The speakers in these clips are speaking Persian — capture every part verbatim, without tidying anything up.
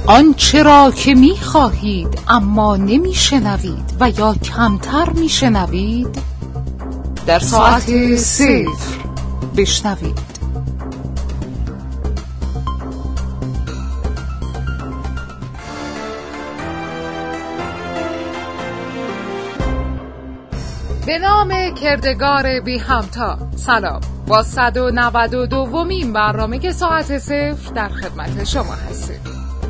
آنچه را که می خواهید اما نمی شنوید و یا کمتر می شنوید در ساعت صفر بشنوید. به نام کردگار بی همتا. سلام، با صد و نود و دومین برنامه که ساعت صفر در خدمت شما هستیم.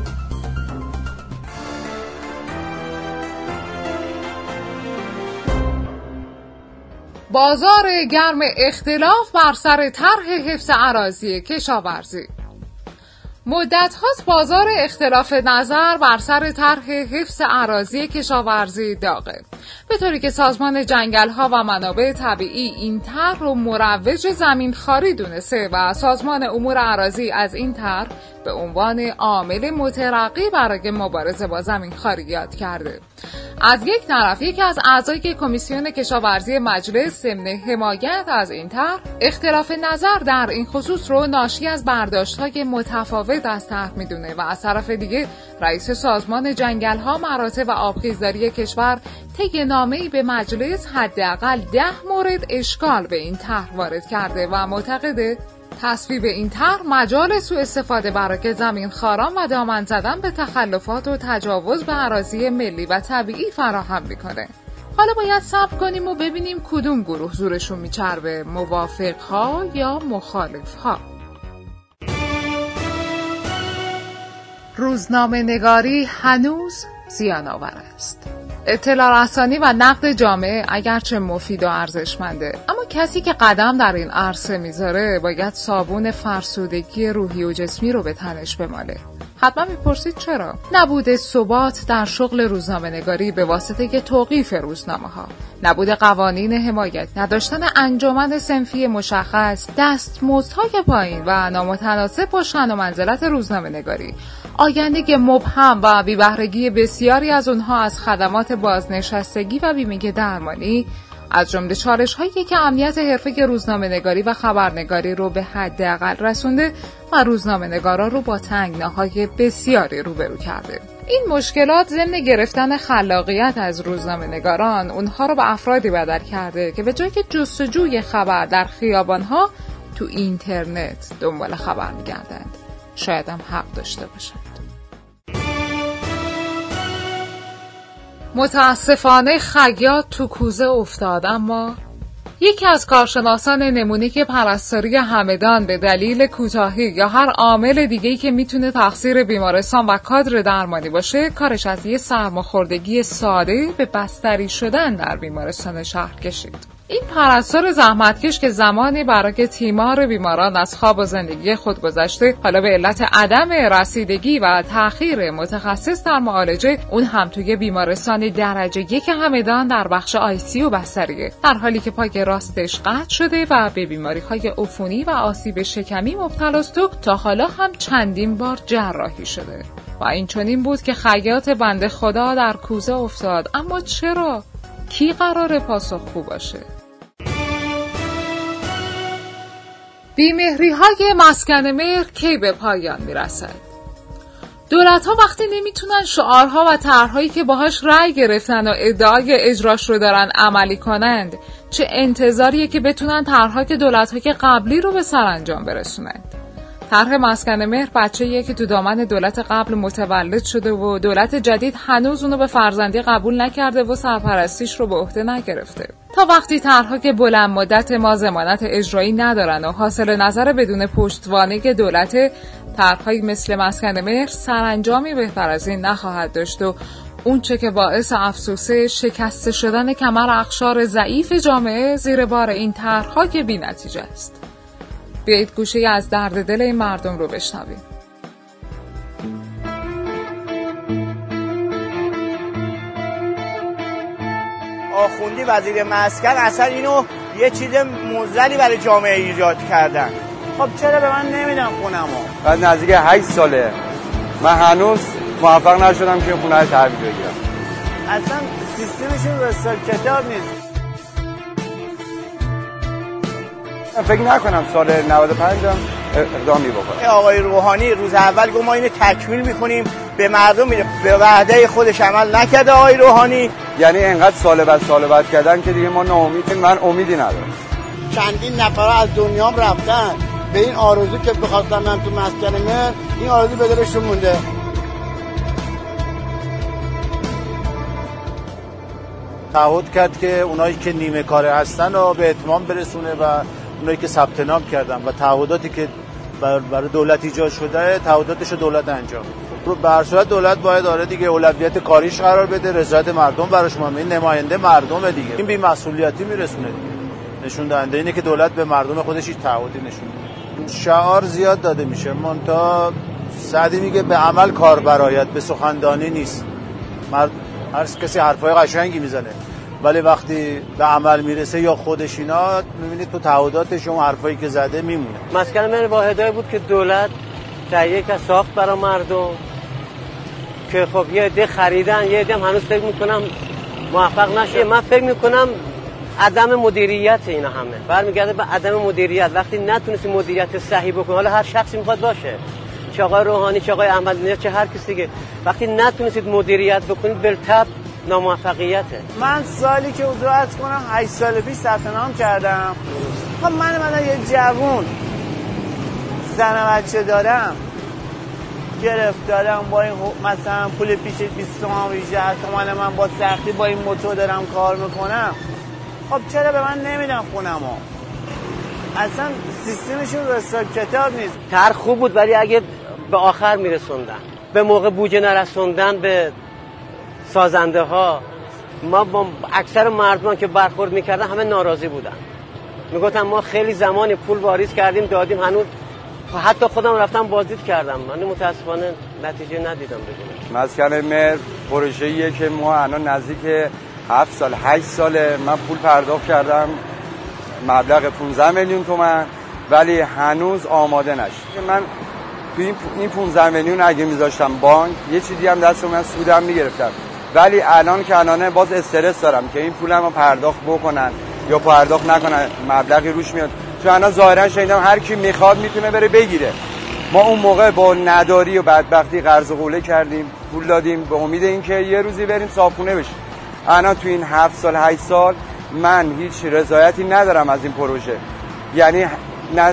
بازار گرم اختلاف بر سر طرح حفظ اراضی کشاورزی. مدت هاست بازار اختلاف نظر بر سر طرح حفظ اراضی کشاورزی داغه، به طوری که سازمان جنگل ها و منابع طبیعی این طرح رو مروج زمین خواری دونسته و سازمان امور اراضی از این طرح به عنوان عامل مترقی برای مبارزه با زمین خواری یاد کرده. از یک طرف یکی از اعضای کمیسیون کشاورزی مجلس ضمن حمایت از این طرح اختلاف نظر در این خصوص رو ناشی از برداشت‌های متفاوت از طرح میدونه و از طرف دیگه رئیس سازمان جنگل‌ها، مراتع و آبخیزداری کشور طی نامه‌ای به مجلس حداقل ده مورد اشکال به این طرح وارد کرده و معتقده تصویب این طرح مجال سوء استفاده برای زمینخواران و دامن زدن به تخلفات و تجاوز به اراضی ملی و طبیعی فراهم میکنه. حالا باید صبر کنیم و ببینیم کدوم گروه زورشون میچربه، موافق‌ها یا مخالف‌ها. روزنامه نگاری هنوز زیان آور است. اطلاع رسانی و نقد جامعه اگرچه مفید و ارزشمنده، اما کسی که قدم در این عرصه میذاره باید صابون فرسودگی روحی و جسمی رو به تنش بماله. حتما میپرسید چرا؟ نبوده ثبات در شغل روزنامه نگاری به واسطه توقیف روزنامه ها، نبوده قوانین حمایت، نداشتن انجمن صنفی مشخص، دستمزدهای پایین و نامتناسب با شأن و منزلت روزنامه نگاری، آینده مبهم و بی‌بهرگی بسیاری از اونها از خدمات بازنشستگی و بیمه درمانی، از جمله چالش‌هایی که امنیت حرفه روزنامه‌نگاری و خبرنگاری رو به حداقل رسونده و روزنامه‌نگارا رو با تنگناهای بسیاری روبرو کرده. این مشکلات ضمن گرفتن خلاقیت از روزنامه‌نگاران اونها رو به افرادی بدل کرده که به جای جستجوی خبر در خیابان‌ها تو اینترنت دنبال خبر می‌گردند. شاید هم حق داشته باشند. متاسفانه خیاط تو کوزه افتاد، اما یکی از کارشناسان نمونه که پرستاری همدان به دلیل کوتاهی یا هر عامل دیگه‌ای که میتونه تقصیر بیمارستان و کادر درمانی باشه، کارش از یه سرماخوردگی ساده به بستری شدن در بیمارستان شهر کشید. این پرستار زحمتکش که زمانی برای تیمار بیماران از خواب و زندگی خود گذشته، حالا به علت عدم رسیدگی و تأخیر متخصص در معالجه، اون هم توی بیمارستان درجه یک همدان در بخش آی سی یو بستریه، در حالی که پای راستش قطع شده و به بیماری‌های عفونی و آسیب شکمی مبتلاست و تا حالا هم چندین بار جراحی شده. و این چنین بود که خیاط بنده خدا در کوزه افتاد. اما چرا؟ کی قراره پاسخگو باشه؟ بیمهری‌های مسکن مهر کی به پایان میرسد؟ دولت‌ها وقتی نمیتونن شعارها و طرح‌هایی که باهاش رأی گرفتن و ادعای اجراش رو دارن عملی کنند، چه انتظاریه که بتونن طرح‌های که دولت‌های قبلی رو به سرانجام برسونند؟ طرح مسکن مهر بچه‌ایه که تو دامن دولت قبل متولد شده و دولت جدید هنوز اونو به فرزندی قبول نکرده و سرپرستیش رو به عهده نگرفته. تا وقتی طرح‌ها که بلند مدت ما ضمانت اجرایی ندارن و حاصل نظر بدون پشتوانه که دولت، طرح‌هایی مثل مسکن مهر سرانجامی بهتر از این نخواهد داشت و اون چه که باعث افسوسه شکسته شدن کمر اقشار ضعیف جامعه زیر بار این طرح‌ها که بی‌نتیجه است. بیایید گوشه‌ای از درد دل این مردم رو بشنویم. آخوندی وزیر مسکن اصلا اینو یه چیز مزلی برای جامعه ایجاد کردن. خب چرا به من نمیدن خونمو؟ بعد نزدیک هشت ساله من هنوز موفق نشدم که خونه رو تحویل بگیرم. اصلا سیستمشون رسال کتاب نیست. فکر نکنم سال نود و پنج هم اقدامی بکنه. آقای روحانی روز اول گفت ما اینو تکمیل میکنیم به مردم میره، به وعده خودش عمل نکرده آقای روحانی. یعنی انقدر سال بعد سال بعد کردن که دیگه ما ناامیدیم. من امیدی ندارم. چندین نفر از دنیام رفتن به این آرزو که بخواستم من تو مسکن مهر، این آرزو به دلشون مونده. تعهد کرد که اونایی که نیمه کاره هستن رو به اتمام برسونه و اونایی که ثبت نام کردن و تعهداتی که برای دولت ایجاد شده تعهداتش دولت انجام میده. به هر صورت دولت باید آره دیگه اولویت کاریش قرار بده، رضایت مردم براش مهمه. این نماینده مردمه دیگه. این بی‌مسئولیتی میرسونه دیگه. نشون دهنده اینه که دولت به مردم خودش هیچ تعهدی نشون نمیده. شعار زیاد داده میشه، منتها سعدی میگه به عمل کار برآید، به سخنرانی نیست. مرد هر کسی حرفای قشنگی میزنه ولی وقتی به عمل میرسه یا خودش اینا میبینید تو تعهداتش اون حرفایی که زده میمونه. مسکن مهر واحدایی بود که دولت تهیه کرد ساخت برای مردم که خب یه عده خریدن، یه عده هم هنوز فکر میکنم موفق نشه. من فکر میکنم عدم مدیریت اینا همه برمیگرده به عدم مدیریت. وقتی نتونستی مدیریت صحیح بکنی، حالا هر شخصی میخواد باشه، چه آقای روحانی، چه آقای احمدی نژاد، چه هر کسی دیگه، وقتی نتونستید مدیریت بکنید بالطبع ناموفقیته. من سالی که حضور عرض کنم هشت سال پیش ثبت نام کردم. خب من من یه جوون زن و بچه دارم، گرفتارم با این مثلا پول پیش بیست تومن بیشتر تومن من با سختی با این موتور دارم کار میکنم. خب چرا به من نمیدن خونمو؟ اصلا سیستمشون رسال کتاب نیست. طرح خوب بود ولی اگه به آخر میرسوندن، به موقع بودجه نرسوندن به سازنده ها، ما با اکثر مردمان که برخورد میکردن همه ناراضی بودن. میگفتن ما خیلی زمانی پول واریز کردیم دادیم، هنوز حتی خودم رفتم بازدید کردم، من متاسفانه نتیجه ندیدم. ببینم مسکن مهر پروژه‌ایه که ما الان نزدیک هفت سال هشت ساله من پول پرداخت کردم مبلغ پانزده میلیون تومان ولی هنوز آماده نشد. من تو این پانزده میلیون اگه میذاشتم بانک یه چیزی هم دست من سودم میگرفتم، ولی الان که الان باز استرس دارم که این پولمو پرداخت بکنن یا پرداخت نکنن، مبلغی روش میاد. چون الان ظاهرا شنیدم هر کی میخواد میتونه بره بگیره. ما اون موقع با نداری و بدبختی قرض و قوله کردیم، پول دادیم به امید اینکه یه روزی بریم صاحبخونه بشیم. الان تو این هفت سال هشت سال من هیچ رضایتی ندارم از این پروژه. یعنی نه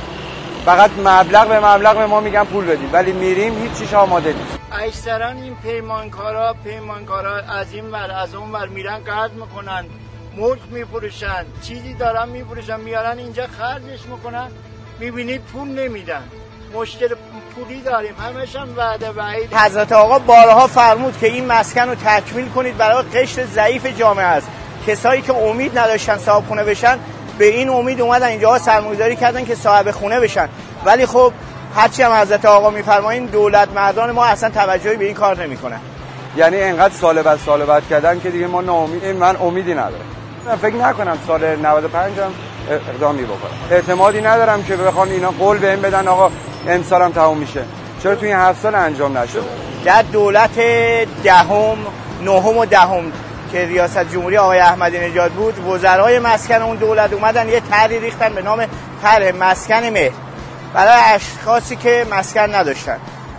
فقط مبلغ به مبلغ به ما میگن پول بدیم ولی میریم هیچ چیز آماده نیست. اکثرا این پیمانکارا پیمانکارا از این ور از اون ور میرن قرض میکنن، ملک میفروشن، چیزی دارن میفروشن میارن اینجا خرجش میکنن، میبینید پول نمیدن. مشکل پولی داریم، همش هم وعده وعید. حضرت آقا بارها فرمود که این مسکن رو تکمیل کنید برای قشر ضعیف جامعه است. کسایی که امید نداشتن صاحب خونه بشن به این امید اومدن اینجا سرمایه‌گذاری کردن که صاحب خونه بشن. ولی خب هرچی هم حضرت آقا میفرمایین دولت مردان ما اصلا توجهی به این کار نمیکنن. یعنی انقدر سال بعد سال بعد کردن که دیگه ما ناامیدیم. من امیدی ندارم. من فکر نکنم سال نود و پنج هم اقدامی بکنم. اعتمادی ندارم که بخوان اینا قول بهم بدن آقا امسال هم تموم میشه. چرا تو این هفت سال انجام نشد؟ در دولت دهم، نهم و دهم که ریاست جمهوری آقای احمدی نژاد بود، وزرای مسکن اون دولت اومدن یه طرحی ریختن به نام طرح مسکن مهر برای اشخاصی که مسکن نداشتن.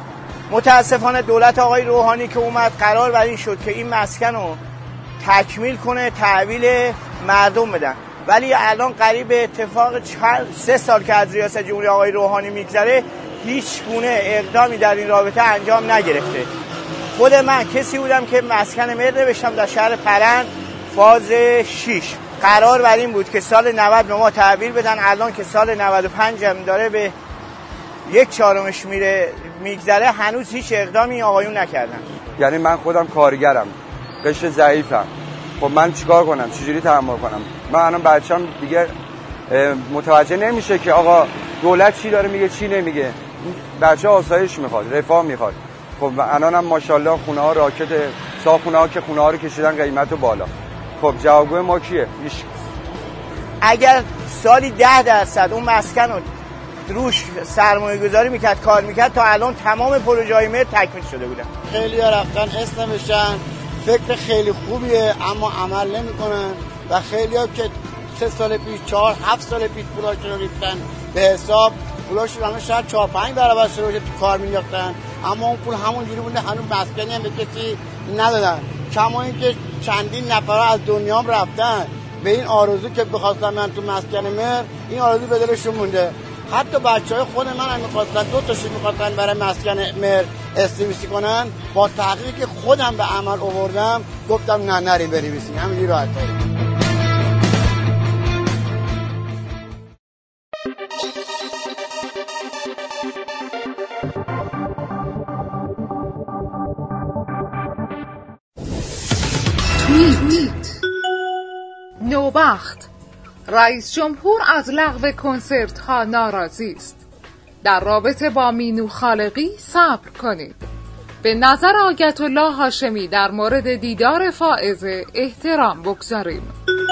متاسفانه دولت آقای روحانی که اومد قرار بر این شد که این مسکن رو تکمیل کنه، تحویل مردم بدن. ولی الان قریب اتفاق سه سال که از ریاست جمهوری آقای روحانی میگذره هیچ گونه اقدامی در این رابطه انجام نگرفته. خود من کسی بودم که مسکن مهر نوشتم در شهر پرند فاز شش. قرار بر این بود که سال نود به ما تحویل بدن. الان که سال نود و پنج هم داره به یک چهارمش میره میگذره هنوز هیچ اقدامی آقایون نکردن. یعنی من خودم کارگرم، قشر ضعیفم، خب من چیکار کنم؟ چجوری تحمل کنم؟ من الان بچه‌م دیگه متوجه نمیشه که آقا دولت چی داره میگه چی نمیگه. بچه آسایش میخواد، رفاه میخواد. خب الان هم ماشاءالله خونه ها راکت، ساخت خونه ها که خونه ها رو کشیدن قیمت بالا. خب جوابگوی ما کیه؟ هیچ. اگر سالی ده درصد اون مسکن رو روش سرمایه گذاری میکرد، کار میکرد، تا الان تمام پروژه های مهر تکمیل شده بودن. خیلی ها رفتن اسم بشن، فکر خیلی خوبیه اما عمل نمیکنن و خیلی ها که سه سال پیش چهار هفت سال پیش پولاشون رو ریختن به حساب، پولاشون الان شاید چهار پنج برابر شده تو کار مینداختن، اما اون پول همونجوری بوده، هنوز مسکنی هم به کسی ندادن. کما اینکه چندین نفر از دنیا هم رفتن به این آرزو که بخواستن من تو مسکن مهر، این آرزو به دلشون مونده. حتی بچهای خود من هم می‌خواستن، دو تاشون می‌خواستن برای مسکن مهر استیمیسی کنن، با تحقیقی که خودم به عمل آوردم گفتم نه نریم بنویسین، همینجوری راحت‌تره. نوبخت: رئیس جمهور از لغو کنسرت ها ناراضی است. در رابطه با مینو خالقی صبر کنید. به نظر آیت الله هاشمی در مورد دیدار فائزه احترام بگذاریم.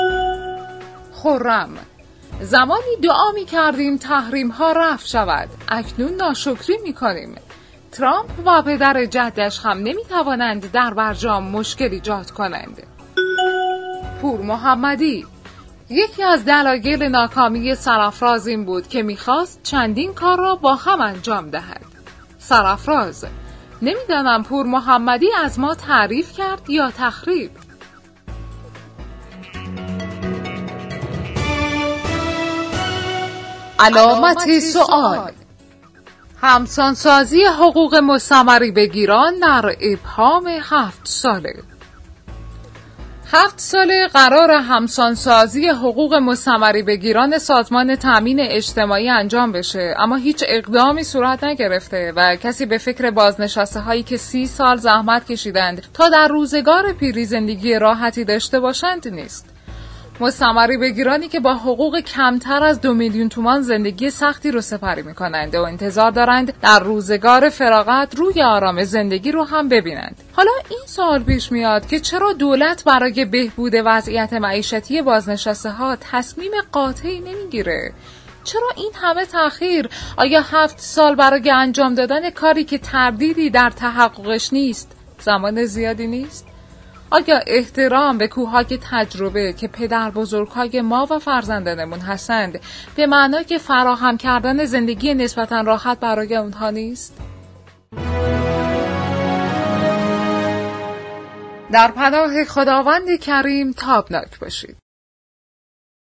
خرم: زمانی دعا می کردیم تحریم ها رفع شود، اکنون ناشکری می کنیم. ترامپ و پدر جدش هم نمی توانند در برجام مشکل ایجاد کنند. پور محمدی: یکی از دلایل ناکامی سرافراز این بود که میخواست چندین کار را با هم انجام دهد. سرافراز: نمیدانم پور محمدی از ما تعریف کرد یا تخریب. علامت سوال: همسانسازی حقوق مستمری بگیران در ابهام هفت ساله. هفت ساله قرار همسانسازی حقوق مستمری بگیران سازمان تامین اجتماعی انجام بشه، اما هیچ اقدامی صورت نگرفته و کسی به فکر بازنشسته هایی که سی سال زحمت کشیدند تا در روزگار پیری زندگی راحتی داشته باشند نیست. مستمری بگیرانی که با حقوق کمتر از دو میلیون تومان زندگی سختی رو سپری میکنند و انتظار دارند در روزگار فراغت روی آرام زندگی رو هم ببینند. حالا این سوال پیش میاد که چرا دولت برای بهبود وضعیت معیشتی بازنشسته ها تصمیم قاطعی نمیگیره؟ چرا این همه تأخیر؟ آیا هفت سال برای انجام دادن کاری که تردیدی در تحققش نیست زمان زیادی نیست؟ آیا احترام به کوههای تجربه که پدر بزرگهای ما و فرزندانمون هستند به معنای که فراهم کردن زندگی نسبتاً راحت برای اونها نیست؟ در پناه خداوند کریم تابناک باشید.